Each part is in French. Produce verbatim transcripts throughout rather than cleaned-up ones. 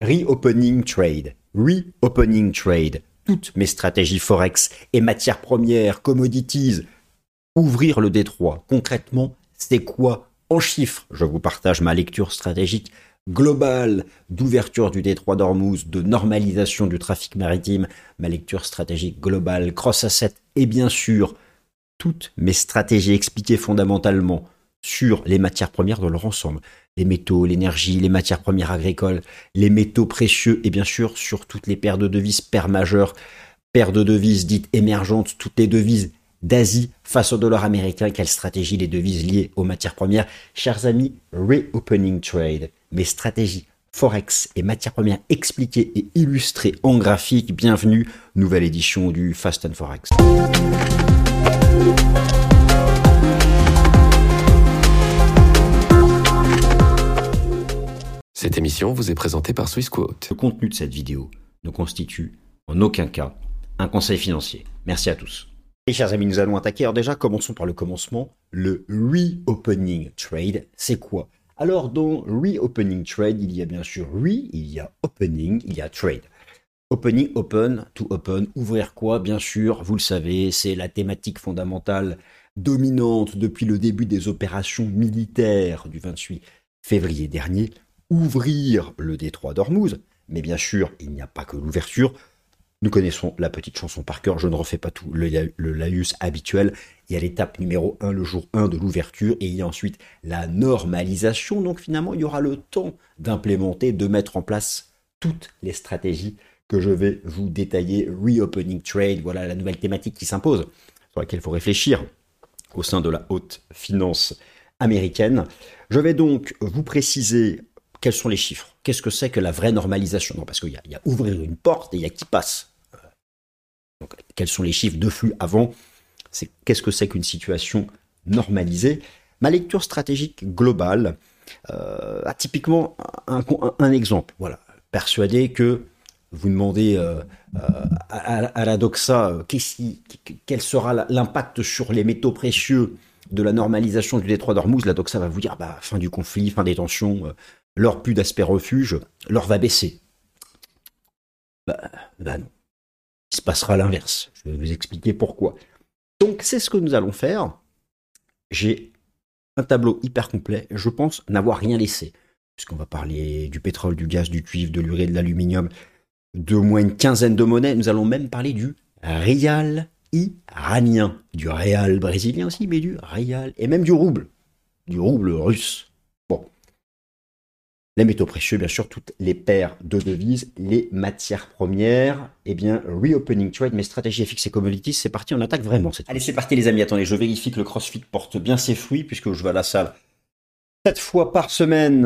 Reopening trade. Reopening trade. Toutes mes stratégies forex et matières premières, commodities. Ouvrir le détroit. Concrètement, c'est quoi en chiffres? Je vous partage ma lecture stratégique globale d'ouverture du détroit d'Ormuz, de normalisation du trafic maritime, ma lecture stratégique globale, cross-asset et bien sûr, toutes mes stratégies expliquées fondamentalement sur les matières premières de leur ensemble. Les métaux, l'énergie, les matières premières agricoles, les métaux précieux et bien sûr sur toutes les paires de devises, paires majeures, paires de devises dites émergentes, toutes les devises d'Asie face au dollar américain. Quelle stratégie les devises liées aux matières premières? Chers amis, Reopening Trade, mes stratégies Forex et matières premières expliquées et illustrées en graphique. Bienvenue, nouvelle édition du Fast and Forex. Cette émission vous est présentée par Swissquote. Le contenu de cette vidéo ne constitue en aucun cas un conseil financier. Merci à tous. Et chers amis, nous allons attaquer. Alors déjà, commençons par le commencement. Le Reopening Trade, c'est quoi? Alors dans Reopening Trade, il y a bien sûr Re, il y a Opening, il y a Trade. Opening, open, to open, ouvrir quoi? Bien sûr, vous le savez, c'est la thématique fondamentale dominante depuis le début des opérations militaires du vingt-huit février dernier. Ouvrir le détroit d'Ormuz, mais bien sûr, il n'y a pas que l'ouverture. Nous connaissons la petite chanson par cœur, je ne refais pas tout le, le laïus habituel. Il y a l'étape numéro un, le jour un de l'ouverture, et il y a ensuite la normalisation. Donc finalement, il y aura le temps d'implémenter, de mettre en place toutes les stratégies que je vais vous détailler. Reopening Trade, voilà la nouvelle thématique qui s'impose, sur laquelle il faut réfléchir au sein de la haute finance américaine. Je vais donc vous préciser quels sont les chiffres. Qu'est-ce que c'est que la vraie normalisation? Non, parce qu'il y a, il y a ouvrir une porte et il y a qui passe. Donc, quels sont les chiffres de flux avant? C'est, qu'est-ce que c'est qu'une situation normalisée? Ma lecture stratégique globale euh, a typiquement un, un, un exemple. Voilà, persuadé que vous demandez euh, euh, à, à la doxa euh, qui, quel sera l'impact sur les métaux précieux de la normalisation du détroit d'Ormuz. La doxa va vous dire bah, fin du conflit, fin des tensions, euh, l'or plus d'aspect refuge, l'or va baisser. Bah, bah non. Il se passera l'inverse. Je vais vous expliquer pourquoi. Donc, c'est ce que nous allons faire. J'ai un tableau hyper complet. Je pense n'avoir rien laissé. Puisqu'on va parler du pétrole, du gaz, du cuivre, de l'urée, de l'aluminium, de au moins une quinzaine de monnaies. Nous allons même parler du rial iranien, du réal brésilien aussi, mais du rial, et même du rouble, du rouble russe. Bon. Les métaux précieux, bien sûr, toutes les paires de devises, les matières premières. Eh bien, Reopening Trade, mes stratégies F X et commodities, c'est parti, on attaque vraiment cette. Allez, c'est parti les amis, attendez, je vérifie que le CrossFit porte bien ses fruits, puisque je vais à la salle sept fois par semaine,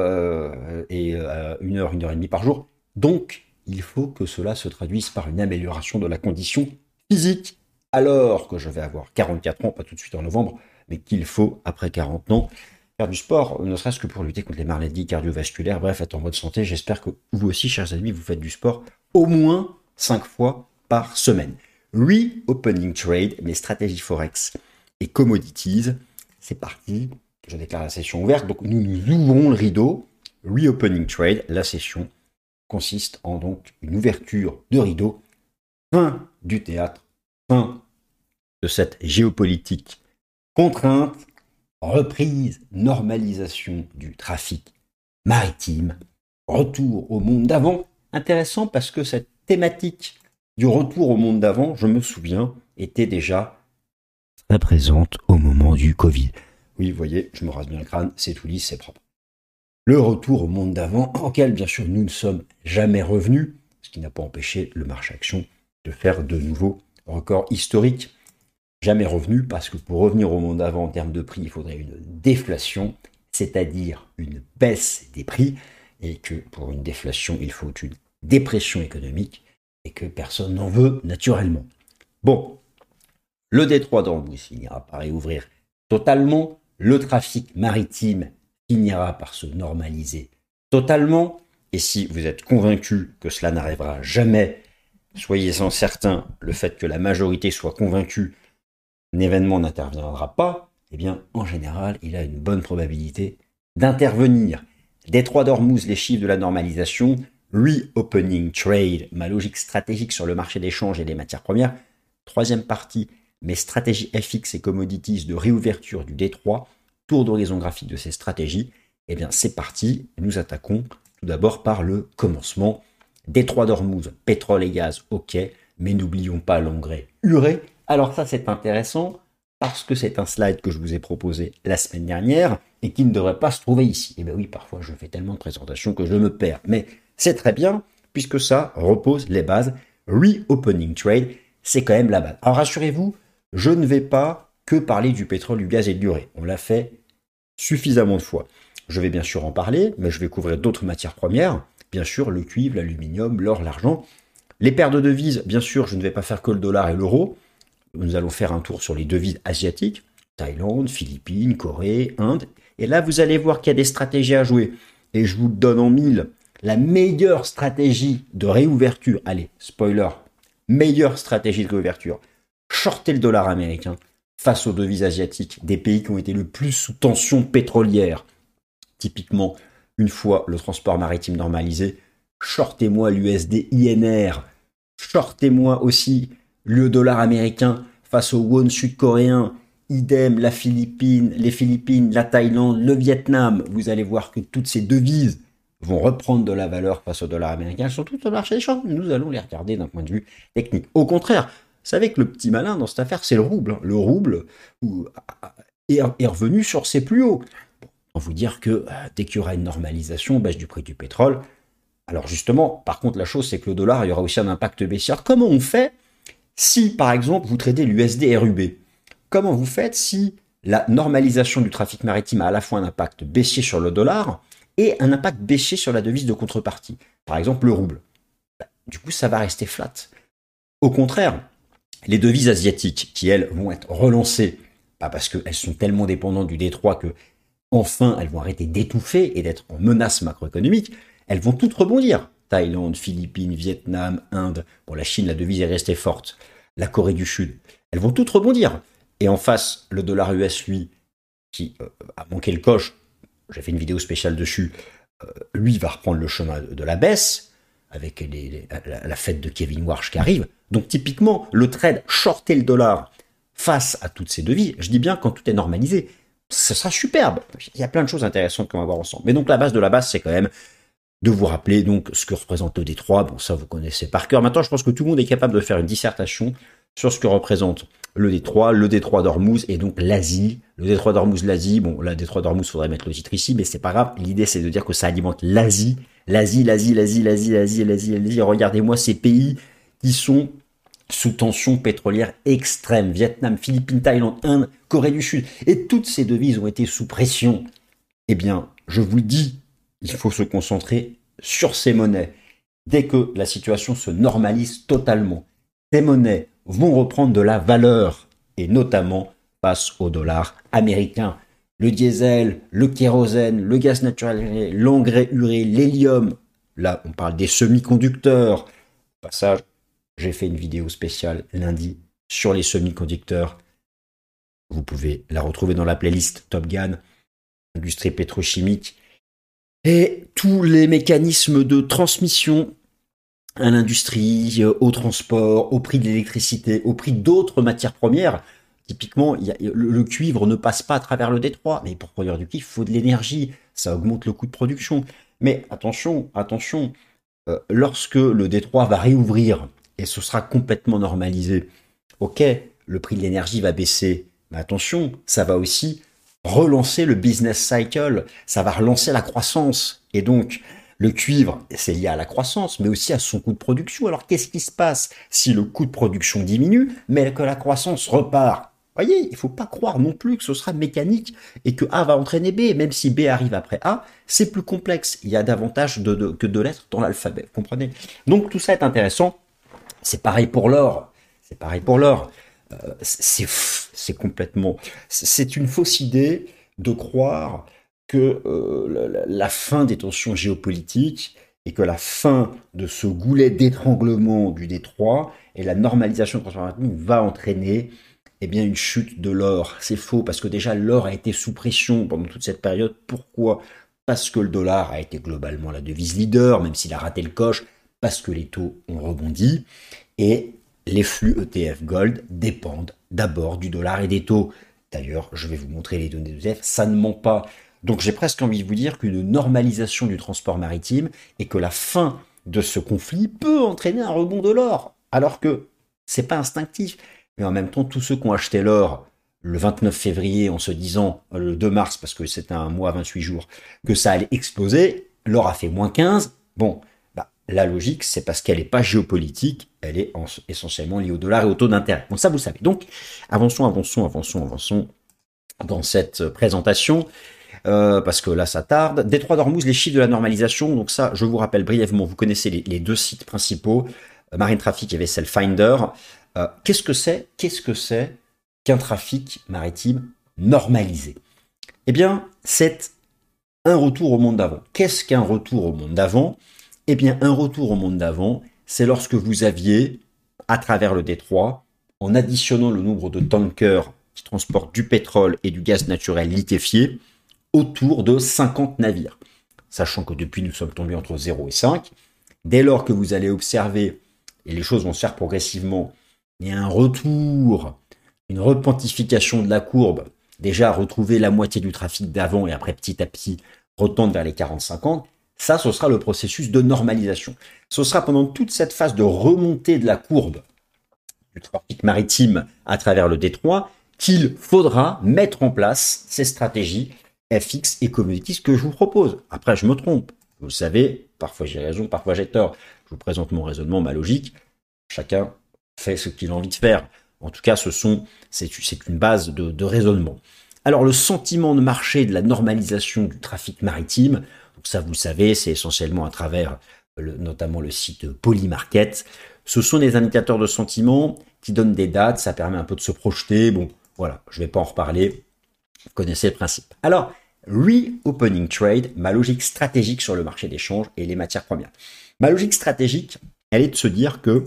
euh, et euh, une heure, une heure et demie par jour. Donc, il faut que cela se traduise par une amélioration de la condition physique, alors que je vais avoir quarante-quatre ans, pas tout de suite en novembre, mais qu'il faut, après quarante ans, faire du sport, ne serait-ce que pour lutter contre les maladies cardiovasculaires. Bref, être en bonne santé. J'espère que vous aussi, chers amis, vous faites du sport au moins cinq fois par semaine. Reopening Trade, mes stratégies Forex et commodities. C'est parti. Je déclare la session ouverte. Donc, nous nous ouvrons le rideau. Reopening Trade, la session consiste en donc une ouverture de rideau. Fin du théâtre. Fin de cette géopolitique contrainte. Reprise, normalisation du trafic maritime, retour au monde d'avant. Intéressant parce que cette thématique du retour au monde d'avant, je me souviens, était déjà très présente au moment du Covid. Oui, vous voyez, je me rase bien le crâne, c'est tout lisse, c'est propre. Le retour au monde d'avant, auquel bien sûr nous ne sommes jamais revenus, ce qui n'a pas empêché le marché action de faire de nouveaux records historiques. Jamais revenu, parce que pour revenir au monde d'avant en termes de prix, il faudrait une déflation, c'est-à-dire une baisse des prix, et que pour une déflation, il faut une dépression économique, et que personne n'en veut naturellement. Bon, le détroit d'Ormuz finira par réouvrir totalement, le trafic maritime finira par se normaliser totalement, et si vous êtes convaincu que cela n'arrivera jamais, soyez-en certains, le fait que la majorité soit convaincue un événement n'interviendra pas, eh bien, en général, il a une bonne probabilité d'intervenir. Détroit d'Ormuz, les chiffres de la normalisation, Reopening Trade, ma logique stratégique sur le marché d'échange et des matières premières. Troisième partie, mes stratégies F X et commodities de réouverture du Détroit. Tour d'horizon graphique de ces stratégies. Eh bien, c'est parti. Nous attaquons tout d'abord par le commencement. Détroit d'Ormuz, pétrole et gaz, ok, mais n'oublions pas l'engrais urée. Alors ça, c'est intéressant parce que c'est un slide que je vous ai proposé la semaine dernière et qui ne devrait pas se trouver ici. Eh bien oui, parfois je fais tellement de présentations que je me perds, mais c'est très bien puisque ça repose les bases. Reopening Trade, c'est quand même la base. Alors rassurez-vous, je ne vais pas que parler du pétrole, du gaz et de l'urée. On l'a fait suffisamment de fois. Je vais bien sûr en parler, mais je vais couvrir d'autres matières premières. Bien sûr, le cuivre, l'aluminium, l'or, l'argent. Les paires de devises, bien sûr, je ne vais pas faire que le dollar et l'euro. Nous allons faire un tour sur les devises asiatiques. Thaïlande, Philippines, Corée, Inde. Et là, vous allez voir qu'il y a des stratégies à jouer. Et je vous le donne en mille. La meilleure stratégie de réouverture, allez, spoiler, meilleure stratégie de réouverture, shorter le dollar américain face aux devises asiatiques, des pays qui ont été le plus sous tension pétrolière. Typiquement, une fois le transport maritime normalisé, shortez-moi l'U S D I N R, shortez-moi aussi le dollar américain face au won sud-coréen, idem la Philippine, les Philippines, la Thaïlande, le Vietnam. Vous allez voir que toutes ces devises vont reprendre de la valeur face au dollar américain. Elles sont toutes au marché des changes. Nous allons les regarder d'un point de vue technique. Au contraire, vous savez que le petit malin dans cette affaire, c'est le rouble. Le rouble est revenu sur ses plus hauts. On vous dire que dès qu'il y aura une normalisation, baisse du prix du pétrole. Alors justement, par contre, la chose, c'est que le dollar, il y aura aussi un impact baissier. Comment on fait si, par exemple, vous tradez l'U S D R U B? Comment vous faites si la normalisation du trafic maritime a à la fois un impact baissier sur le dollar et un impact baissier sur la devise de contrepartie? Par exemple, le rouble. Du coup, ça va rester flat. Au contraire, les devises asiatiques, qui elles vont être relancées, pas parce qu'elles sont tellement dépendantes du Détroit que enfin, elles vont arrêter d'étouffer et d'être en menace macroéconomique. Elles vont toutes rebondir. Thaïlande, Philippines, Vietnam, Inde. Bon, la Chine, la devise est restée forte. La Corée du Sud. Elles vont toutes rebondir. Et en face, le dollar U S, lui, qui euh, a manqué le coche, j'ai fait une vidéo spéciale dessus, euh, lui va reprendre le chemin de, de la baisse, avec les, les, la, la fête de Kevin Warsh qui arrive. Donc typiquement, le trade shorter le dollar face à toutes ces devises, je dis bien quand tout est normalisé, ce sera superbe. Il y a plein de choses intéressantes qu'on va voir ensemble. Mais donc la base de la base, c'est quand même de vous rappeler donc ce que représente le Détroit. Bon, ça vous connaissez par cœur. Maintenant, je pense que tout le monde est capable de faire une dissertation sur ce que représente le Détroit, le Détroit d'Ormuz et donc l'Asie. Le Détroit d'Ormuz, l'Asie. Bon, là, Détroit d'Ormuz, faudrait mettre le titre ici, mais c'est pas grave. L'idée, c'est de dire que ça alimente l'Asie. L'Asie, l'Asie, l'Asie, l'Asie, l'Asie, l'Asie, l'Asie. Regardez-moi ces pays qui sont sous tension pétrolière extrême. Vietnam, Philippines, Thaïlande, Inde, Corée du Sud. Et toutes ces devises ont été sous pression. Eh bien, je vous le dis, il faut se concentrer sur ces monnaies. Dès que la situation se normalise totalement, ces monnaies vont reprendre de la valeur, et notamment face au dollar américain. Le diesel, le kérosène, le gaz naturel, l'engrais urée, l'hélium. Là, on parle des semi-conducteurs. Au passage, j'ai fait une vidéo spéciale lundi sur les semi-conducteurs. Vous pouvez la retrouver dans la playlist Top Gun, industrie pétrochimique. Et tous les mécanismes de transmission à l'industrie, au transport, au prix de l'électricité, au prix d'autres matières premières. Typiquement, il y a, le, le cuivre ne passe pas à travers le Détroit. Mais pour produire du cuivre, il faut de l'énergie. Ça augmente le coût de production. Mais attention, attention, euh, lorsque le Détroit va réouvrir, et ce sera complètement normalisé. Ok, le prix de l'énergie va baisser, mais attention, ça va aussi relancer le business cycle, ça va relancer la croissance. Et donc, le cuivre, c'est lié à la croissance, mais aussi à son coût de production. Alors, qu'est-ce qui se passe si le coût de production diminue, mais que la croissance repart? Vous voyez, il ne faut pas croire non plus que ce sera mécanique et que A va entraîner B. Même si B arrive après A, c'est plus complexe. Il y a davantage de, de, que de lettres dans l'alphabet, vous comprenez? Donc, tout ça est intéressant. C'est pareil pour l'or. C'est pareil pour l'or. Euh, c'est, c'est complètement... C'est une fausse idée de croire que euh, la, la fin des tensions géopolitiques et que la fin de ce goulet d'étranglement du Détroit et la normalisation de transformation va entraîner eh bien, une chute de l'or. C'est faux, parce que déjà l'or a été sous pression pendant toute cette période. Pourquoi ? parce que le dollar a été globalement la devise leader, même s'il a raté le coche, parce que les taux ont rebondi. Et les flux E T F Gold dépendent d'abord du dollar et des taux. D'ailleurs, je vais vous montrer les données d'E T F, ça ne ment pas. Donc j'ai presque envie de vous dire qu'une normalisation du transport maritime et que la fin de ce conflit peut entraîner un rebond de l'or. Alors que c'est pas instinctif. Mais en même temps, tous ceux qui ont acheté l'or le vingt-neuf février en se disant, le deux mars, parce que c'était un mois, vingt-huit jours, que ça allait exploser, l'or a fait moins quinze. Bon, bah, la logique, c'est parce qu'elle n'est pas géopolitique, elle est en, essentiellement liée au dollar et au taux d'intérêt. Donc ça, vous le savez. Donc, avançons, avançons, avançons, avançons dans cette présentation. Euh, parce que là ça tarde. Détroit d'Ormuz, les chiffres de la normalisation. Donc ça, je vous rappelle brièvement, vous connaissez les, les deux sites principaux, euh, Marine Traffic et Vessel Finder. Euh, qu'est-ce que c'est Qu'est-ce que c'est qu'un trafic maritime normalisé? Eh bien, c'est un retour au monde d'avant. Qu'est-ce qu'un retour au monde d'avant? Eh bien, un retour au monde d'avant, c'est lorsque vous aviez, à travers le détroit, en additionnant le nombre de tankers qui transportent du pétrole et du gaz naturel liquéfié, autour de cinquante navires. Sachant que depuis, nous sommes tombés entre zéro et cinq. Dès lors que vous allez observer, et les choses vont se faire progressivement, il y a un retour, une repentification de la courbe, déjà retrouver la moitié du trafic d'avant et après petit à petit retendre vers les quarante cinquante, ça, ce sera le processus de normalisation. Ce sera pendant toute cette phase de remontée de la courbe du trafic maritime à travers le détroit qu'il faudra mettre en place ces stratégies F X et commodities que je vous propose. Après, je me trompe. Vous le savez, parfois j'ai raison, parfois j'ai tort. Je vous présente mon raisonnement, ma logique. Chacun fait ce qu'il a envie de faire. En tout cas, ce sont, c'est, c'est une base de, de raisonnement. Alors, le sentiment de marché de la normalisation du trafic maritime, donc ça, vous le savez, c'est essentiellement à travers le, notamment le site Polymarket. Ce sont des indicateurs de sentiment qui donnent des dates. Ça permet un peu de se projeter. Bon, voilà, je ne vais pas en reparler. Vous connaissez le principe. Alors, Reopening Trade, ma logique stratégique sur le marché des changes et les matières premières. Ma logique stratégique, elle est de se dire que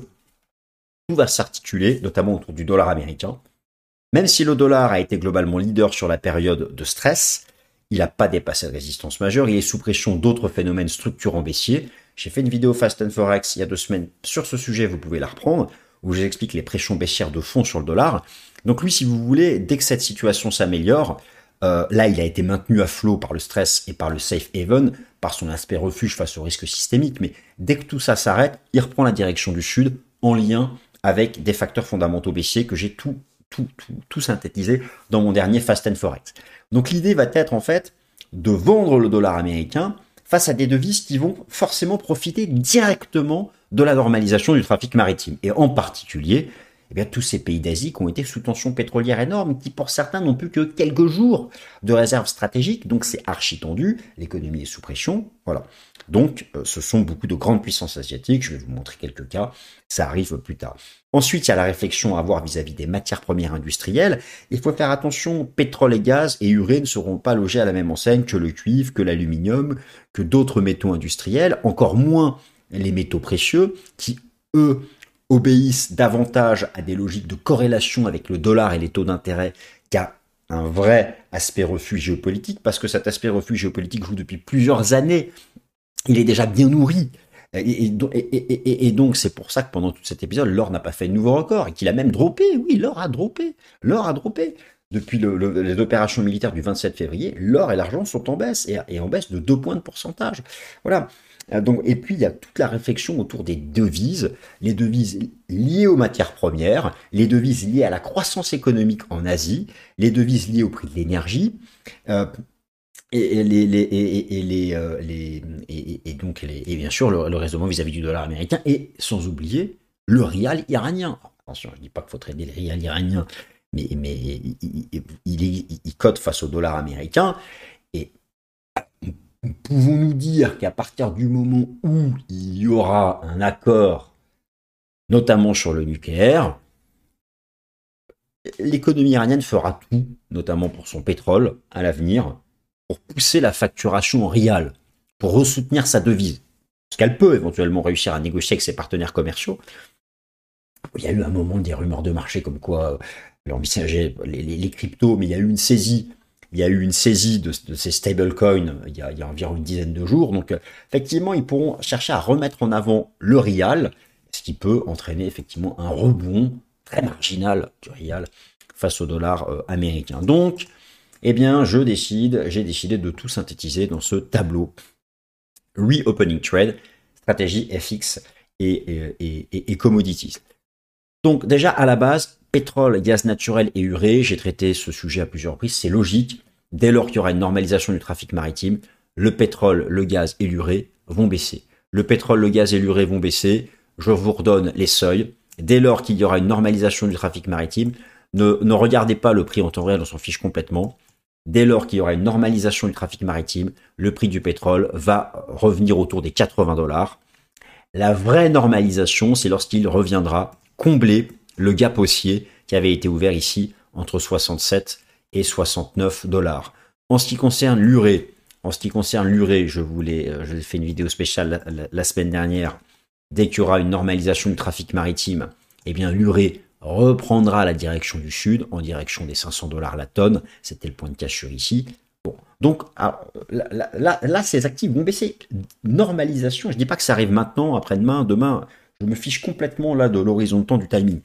tout va s'articuler, notamment autour du dollar américain. Même si le dollar a été globalement leader sur la période de stress, il n'a pas dépassé de résistance majeure, il est sous pression d'autres phénomènes structurants baissiers. J'ai fait une vidéo Fast and Forex il y a deux semaines sur ce sujet, vous pouvez la reprendre, où j'explique les pressions baissières de fond sur le dollar. Donc lui, si vous voulez, dès que cette situation s'améliore, euh, là, il a été maintenu à flot par le stress et par le safe haven, par son aspect refuge face au risque systémique, mais dès que tout ça s'arrête, il reprend la direction du sud en lien avec des facteurs fondamentaux baissiers que j'ai tout, tout, tout, tout synthétisé dans mon dernier Fast and Forex. Donc l'idée va être en fait de vendre le dollar américain face à des devises qui vont forcément profiter directement de la normalisation du trafic maritime. Et en particulier, eh bien, tous ces pays d'Asie qui ont été sous tension pétrolière énorme, qui pour certains n'ont plus que quelques jours de réserves stratégiques, donc c'est archi tendu, l'économie est sous pression, voilà. Donc euh, ce sont beaucoup de grandes puissances asiatiques, je vais vous montrer quelques cas, ça arrive plus tard. Ensuite, il y a la réflexion à avoir vis-à-vis des matières premières industrielles. Il faut faire attention, pétrole et gaz et urée ne seront pas logés à la même enseigne que le cuivre, que l'aluminium, que d'autres métaux industriels, encore moins les métaux précieux, qui, eux, obéissent davantage à des logiques de corrélation avec le dollar et les taux d'intérêt qu'à un vrai aspect refuge géopolitique, parce que cet aspect refuge géopolitique joue depuis plusieurs années. Il est déjà bien nourri. Et, et, et, et, et donc, c'est pour ça que pendant tout cet épisode, l'or n'a pas fait de nouveau record et qu'il a même droppé. Oui, l'or a droppé. L'or a droppé. Depuis le, le, les opérations militaires du vingt-sept février, l'or et l'argent sont en baisse et, et en baisse de deux points de pourcentage. Voilà. Donc, et puis, il y a toute la réflexion autour des devises, les devises liées aux matières premières, les devises liées à la croissance économique en Asie, les devises liées au prix de l'énergie, euh, et, et, les, les, et, et, les, euh, les, et, et donc, les, et bien sûr, le, le raisonnement vis-à-vis du dollar américain, et sans oublier le rial iranien. Attention, je ne dis pas qu'il faut trader le rial iranien, mais, mais il, il, il, il, il cote face au dollar américain, et pouvons-nous dire qu'à partir du moment où il y aura un accord, notamment sur le nucléaire, l'économie iranienne fera tout, notamment pour son pétrole, à l'avenir, pour pousser la facturation en rial, pour ressoutenir sa devise. Parce qu'elle peut éventuellement réussir à négocier avec ses partenaires commerciaux. Il y a eu un moment des rumeurs de marché comme quoi, l'envisager les, les, les cryptos, mais il y a eu une saisie il y a eu une saisie de, de ces stablecoins il y, a, il y a environ une dizaine de jours. Donc, euh, effectivement, ils pourront chercher à remettre en avant le rial, ce qui peut entraîner effectivement un rebond très marginal du rial face au dollar euh, américain. Donc, eh bien, je décide, j'ai décidé de tout synthétiser dans ce tableau Reopening Trade, stratégie F X et, et, et, et commodities. Donc, déjà, à la base, pétrole, gaz naturel et urée, j'ai traité ce sujet à plusieurs reprises, c'est logique. Dès lors qu'il y aura une normalisation du trafic maritime, le pétrole, le gaz et l'urée vont baisser. Le pétrole, le gaz et l'urée vont baisser. Je vous redonne les seuils. Dès lors qu'il y aura une normalisation du trafic maritime, ne, ne regardez pas le prix en temps réel, on s'en fiche complètement. Dès lors qu'il y aura une normalisation du trafic maritime, le prix du pétrole va revenir autour des quatre-vingts dollars. La vraie normalisation, c'est lorsqu'il reviendra combler le gap haussier qui avait été ouvert ici entre soixante-sept et soixante-neuf dollars. En ce qui concerne l'urée, en ce qui concerne l'urée, je voulais, je fait une vidéo spéciale la, la, la semaine dernière. Dès qu'il y aura une normalisation du trafic maritime, eh bien l'urée reprendra la direction du sud, en direction des cinq cents dollars la tonne. C'était le point de cassure ici. Bon, donc alors, là, là, là, là, ces actifs vont baisser. Normalisation, je dis pas que ça arrive maintenant, après-demain, demain. Je me fiche complètement là de l'horizon de temps du timing.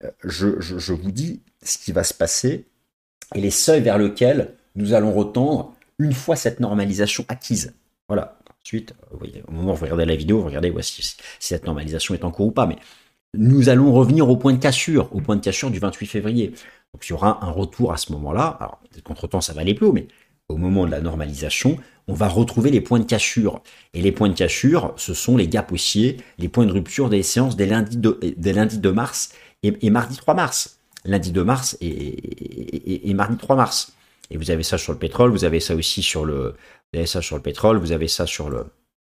Je, je, je vous dis ce qui va se passer et les seuils vers lesquels nous allons retendre une fois cette normalisation acquise. Voilà. Ensuite, vous voyez, au moment où vous regardez la vidéo, vous regardez voici si, si cette normalisation est en cours ou pas. Mais nous allons revenir au point de cassure, au point de cassure du vingt-huit février. Donc il y aura un retour à ce moment-là. Alors peut-être qu'entre-temps ça va aller plus haut, mais au moment de la normalisation, on va retrouver les points de cassure. Et les points de cassure, ce sont les gaps haussiers, les points de rupture des séances des lundis de, des lundis de mars et, et mardi trois mars. Lundi deux mars et, et, et, et mardi trois mars. Et vous avez ça sur le pétrole, vous avez ça aussi sur le, vous avez ça sur le pétrole, vous avez ça sur le,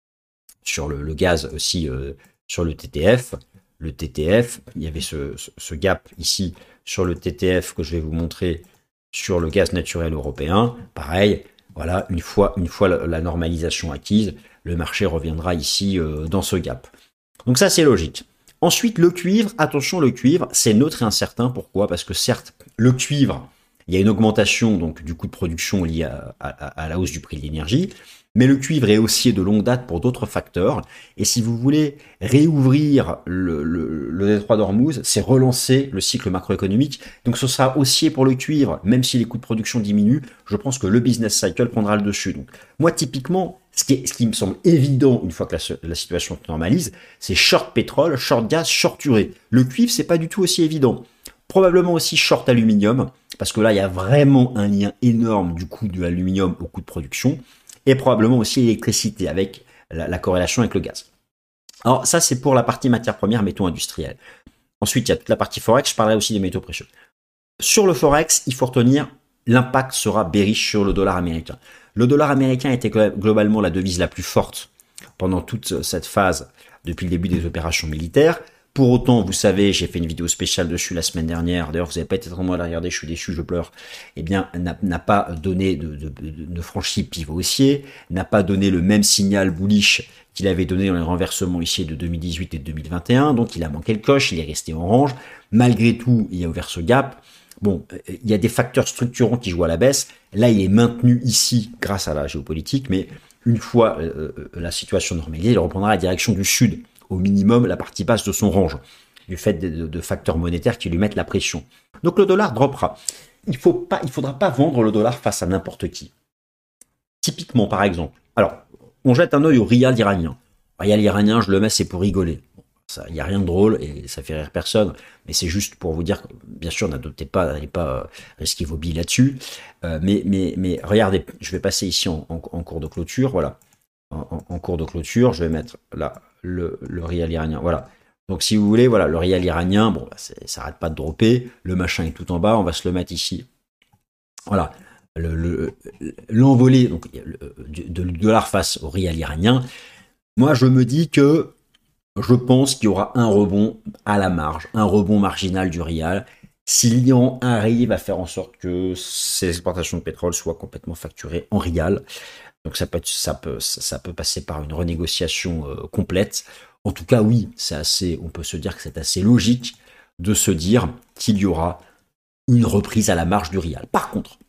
sur le, le gaz aussi, euh, sur le T T F. Le T T F, il y avait ce, ce, ce gap ici sur le T T F que je vais vous montrer sur le gaz naturel européen. Pareil, voilà, une fois, une fois la, la normalisation acquise, le marché reviendra ici euh, dans ce gap. Donc ça, c'est logique. Ensuite, le cuivre, attention, le cuivre, c'est neutre et incertain. Pourquoi ? Parce que certes, le cuivre, il y a une augmentation donc du coût de production liée à, à, à la hausse du prix de l'énergie, mais le cuivre est haussier de longue date pour d'autres facteurs. Et si vous voulez réouvrir le, le, le détroit d'Ormuz, c'est relancer le cycle macroéconomique. Donc ce sera haussier pour le cuivre, même si les coûts de production diminuent. Je pense que le business cycle prendra le dessus. Donc moi, typiquement, ce qui, est, ce qui me semble évident une fois que la, la situation se normalise, c'est short pétrole, short gaz, short urée. Le cuivre, c'est pas du tout aussi évident. Probablement aussi short aluminium, parce que là, il y a vraiment un lien énorme du coût de l'aluminium au coût de production. Et probablement aussi l'électricité avec la, la corrélation avec le gaz. Alors ça, c'est pour la partie matières premières, métaux industriels. Ensuite, il y a toute la partie forex, je parlerai aussi des métaux précieux. Sur le forex, il faut retenir, l'impact sera bearish sur le dollar américain. Le dollar américain était globalement la devise la plus forte pendant toute cette phase depuis le début des opérations militaires. Pour autant, vous savez, j'ai fait une vidéo spéciale dessus la semaine dernière. D'ailleurs, vous n'avez pas été très nombreux à la regarder, je suis déçu, je pleure. Eh bien, n'a, n'a pas donné de, de, de, de franchi pivot haussier, n'a pas donné le même signal bullish qu'il avait donné dans les renversements ici de deux mille dix-huit et de deux mille vingt et un. Donc, il a manqué le coche, il est resté en range. Malgré tout, il a ouvert ce gap. Bon, il y a des facteurs structurants qui jouent à la baisse. Là, il est maintenu ici grâce à la géopolitique, mais une fois euh, la situation normalisée, il reprendra la direction du sud. Au minimum la partie basse de son range, du fait de, de, de facteurs monétaires qui lui mettent la pression. Donc le dollar droppera. Il faut pas, il faudra pas vendre le dollar face à n'importe qui. Typiquement, par exemple, alors, on jette un œil au rial iranien. Le rial iranien, je le mets, c'est pour rigoler. Il n'y a rien de drôle et ça fait rire personne, mais c'est juste pour vous dire que, bien sûr, n'adoptez pas, n'allez pas euh, risquer vos billes là-dessus. Euh, mais, mais, mais regardez, je vais passer ici en, en, en cours de clôture, voilà. En, en, en cours de clôture, je vais mettre là le, le rial iranien. Voilà. Donc si vous voulez, voilà, le rial iranien, bon, bah, ça arrête pas de dropper. Le machin est tout en bas. On va se le mettre ici. Voilà. Le, le, l'envolée donc le, de, du dollar face au rial iranien. Moi, je me dis que je pense qu'il y aura un rebond à la marge, un rebond marginal du rial. Si l'Iran arrive à faire en sorte que ses exportations de pétrole soient complètement facturées en rial. Donc ça peut, ça peut, ça peut passer par une renégociation euh, complète. En tout cas, oui, c'est assez, on peut se dire que c'est assez logique de se dire qu'il y aura une reprise à la marge du rial. Par contre,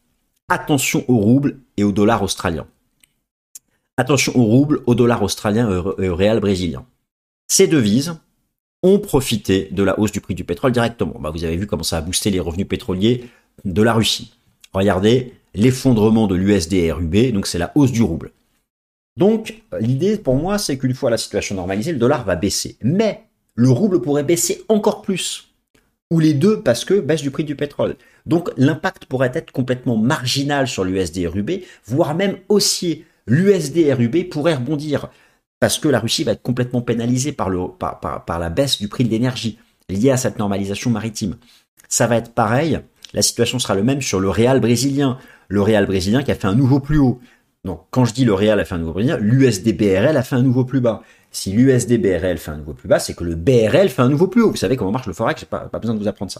attention au rouble et au dollar australien. Attention au rouble, au dollar australien et au réal brésilien. Ces devises ont profité de la hausse du prix du pétrole directement. Bah, vous avez vu comment ça a boosté les revenus pétroliers de la Russie. Regardez l'effondrement de l'U S D R U B, donc c'est la hausse du rouble. Donc l'idée pour moi, c'est qu'une fois la situation normalisée, le dollar va baisser. Mais le rouble pourrait baisser encore plus. Ou les deux parce que baisse du prix du pétrole. Donc l'impact pourrait être complètement marginal sur l'U S D R U B, voire même haussier. L'U S D R U B pourrait rebondir parce que la Russie va être complètement pénalisée par, le, par, par, par la baisse du prix de l'énergie liée à cette normalisation maritime. Ça va être pareil, la situation sera le même sur le réal brésilien. Le réal brésilien qui a fait un nouveau plus haut. Donc quand je dis le réal a fait un nouveau brésilien, l'U S D B R L a fait un nouveau plus bas. Si l'U S D B R L fait un nouveau plus bas, c'est que le B R L fait un nouveau plus haut. Vous savez comment marche le forex, j'ai pas, pas besoin de vous apprendre ça.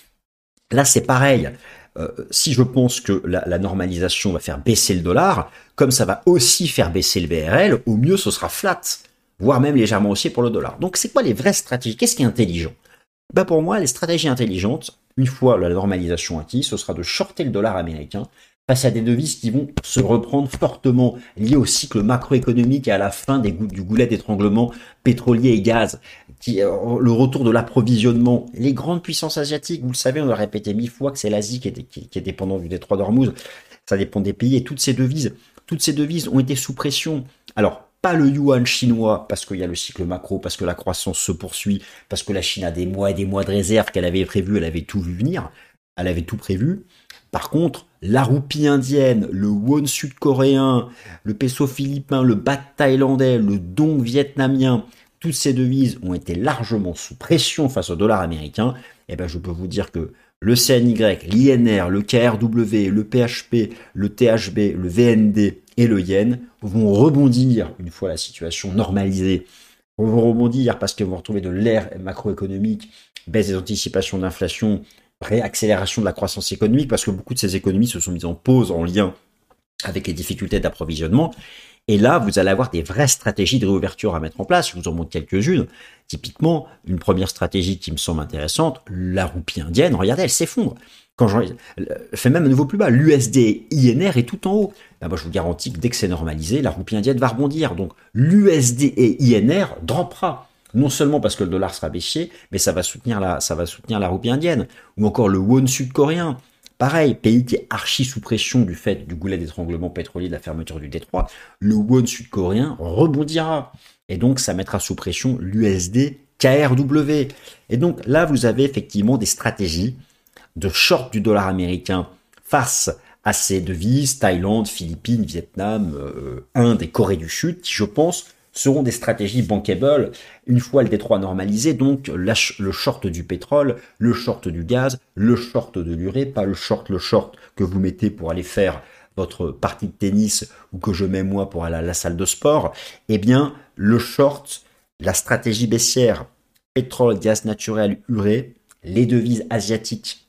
Là, c'est pareil. Euh, si je pense que la, la normalisation va faire baisser le dollar, comme ça va aussi faire baisser le B R L, au mieux ce sera flat, voire même légèrement haussier pour le dollar. Donc c'est quoi les vraies stratégies? Qu'est-ce qui est intelligent? Ben pour moi, les stratégies intelligentes, une fois la normalisation acquise, ce sera de shorter le dollar américain face à des devises qui vont se reprendre fortement liées au cycle macroéconomique et à la fin des, du goulet d'étranglement pétrolier et gaz, qui, euh, le retour de l'approvisionnement, les grandes puissances asiatiques, vous le savez, on a répété mille fois que c'est l'Asie qui est, qui, qui est dépendant du détroit d'Ormuz, ça dépend des pays, et toutes ces devises, toutes ces devises ont été sous pression. Alors, pas le yuan chinois, parce qu'il y a le cycle macro, parce que la croissance se poursuit, parce que la Chine a des mois et des mois de réserve qu'elle avait prévu, elle avait tout vu venir, elle avait tout prévu. Par contre, la roupie indienne, le won sud-coréen, le peso philippin, le baht thaïlandais, le dong vietnamien, toutes ces devises ont été largement sous pression face au dollar américain. Et ben, je peux vous dire que le C N Y, l'I N R, le K R W, le P H P, le T H B, le V N D et le yen vont rebondir une fois la situation normalisée. Ils vont rebondir parce qu'ils vont retrouver de l'ère macroéconomique, baisse des anticipations d'inflation, réaccélération de la croissance économique, parce que beaucoup de ces économies se sont mises en pause en lien avec les difficultés d'approvisionnement. Et là, vous allez avoir des vraies stratégies de réouverture à mettre en place. Je vous en montre quelques-unes. Typiquement, une première stratégie qui me semble intéressante, la roupie indienne, regardez, elle s'effondre. Quand je fais même un nouveau plus bas, l'U S D I N R est tout en haut. Ben moi, je vous garantis que dès que c'est normalisé, la roupie indienne va rebondir. Donc, l'U S D et I N R droppera. Non seulement parce que le dollar sera baissier, mais ça va soutenir la, ça va soutenir la roupie indienne. Ou encore le won sud-coréen. Pareil, pays qui est archi sous pression du fait du goulet d'étranglement pétrolier de la fermeture du détroit. Le won sud-coréen rebondira. Et donc, ça mettra sous pression l'U S D K R W. Et donc, là, vous avez effectivement des stratégies de short du dollar américain face à ces devises, Thaïlande, Philippines, Vietnam, euh, Inde et Corée du Sud, qui, je pense, seront des stratégies bankable une fois le détroit normalisé, donc la, le short du pétrole, le short du gaz, le short de l'urée, pas le short, le short que vous mettez pour aller faire votre partie de tennis ou que je mets moi pour aller à la salle de sport, eh bien le short, la stratégie baissière, pétrole, gaz naturel, urée, les devises asiatiques,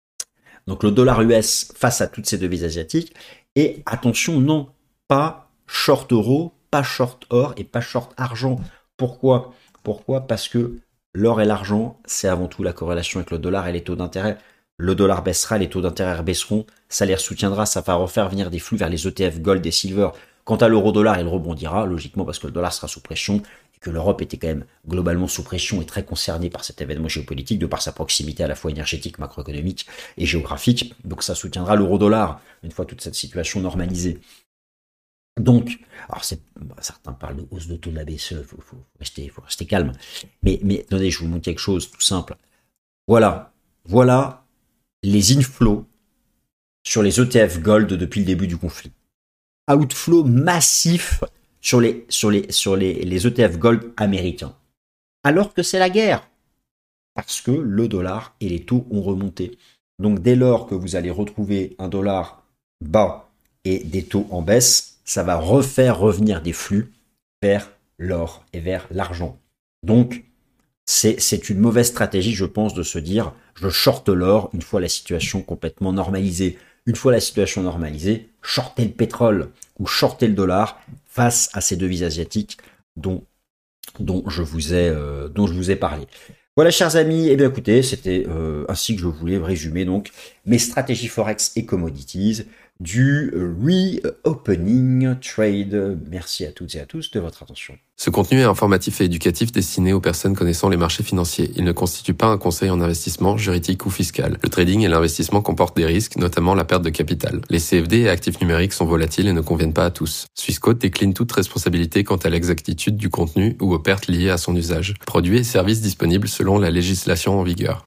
donc le dollar U S face à toutes ces devises asiatiques, et attention, non, pas short euro, pas short or et pas short argent. Pourquoi? Pourquoi? Parce que l'or et l'argent, c'est avant tout la corrélation avec le dollar et les taux d'intérêt. Le dollar baissera, les taux d'intérêt baisseront, ça les soutiendra, ça va refaire venir des flux vers les E T F gold et silver. Quant à l'euro-dollar, il rebondira, logiquement parce que le dollar sera sous pression et que l'Europe était quand même globalement sous pression et très concernée par cet événement géopolitique de par sa proximité à la fois énergétique, macroéconomique et géographique. Donc ça soutiendra l'euro-dollar une fois toute cette situation normalisée. Donc, alors c'est, certains parlent de hausse de taux de la B C E, il faut, faut, rester, faut rester calme. Mais, mais attendez, je vous montre quelque chose tout simple. Voilà, voilà les inflows sur les E T F Gold depuis le début du conflit. Outflow massif sur les, sur les, sur les, les E T F Gold américains. Alors que c'est la guerre. Parce que le dollar et les taux ont remonté. Donc dès lors que vous allez retrouver un dollar bas et des taux en baisse, ça va refaire revenir des flux vers l'or et vers l'argent. Donc, c'est, c'est une mauvaise stratégie, je pense, de se dire je shorte l'or une fois la situation complètement normalisée. Une fois la situation normalisée, shorter le pétrole ou shorter le dollar face à ces devises asiatiques dont, dont, je, vous ai, euh, dont je vous ai parlé. Voilà, chers amis, eh bien écoutez, c'était euh, ainsi que je voulais résumer donc mes stratégies Forex et Commodities. du Reopening Trade. Merci à toutes et à tous de votre attention. Ce contenu est informatif et éducatif destiné aux personnes connaissant les marchés financiers. Il ne constitue pas un conseil en investissement, juridique ou fiscal. Le trading et l'investissement comportent des risques, notamment la perte de capital. Les C F D et actifs numériques sont volatiles et ne conviennent pas à tous. Swissquote décline toute responsabilité quant à l'exactitude du contenu ou aux pertes liées à son usage. Produits et services disponibles selon la législation en vigueur.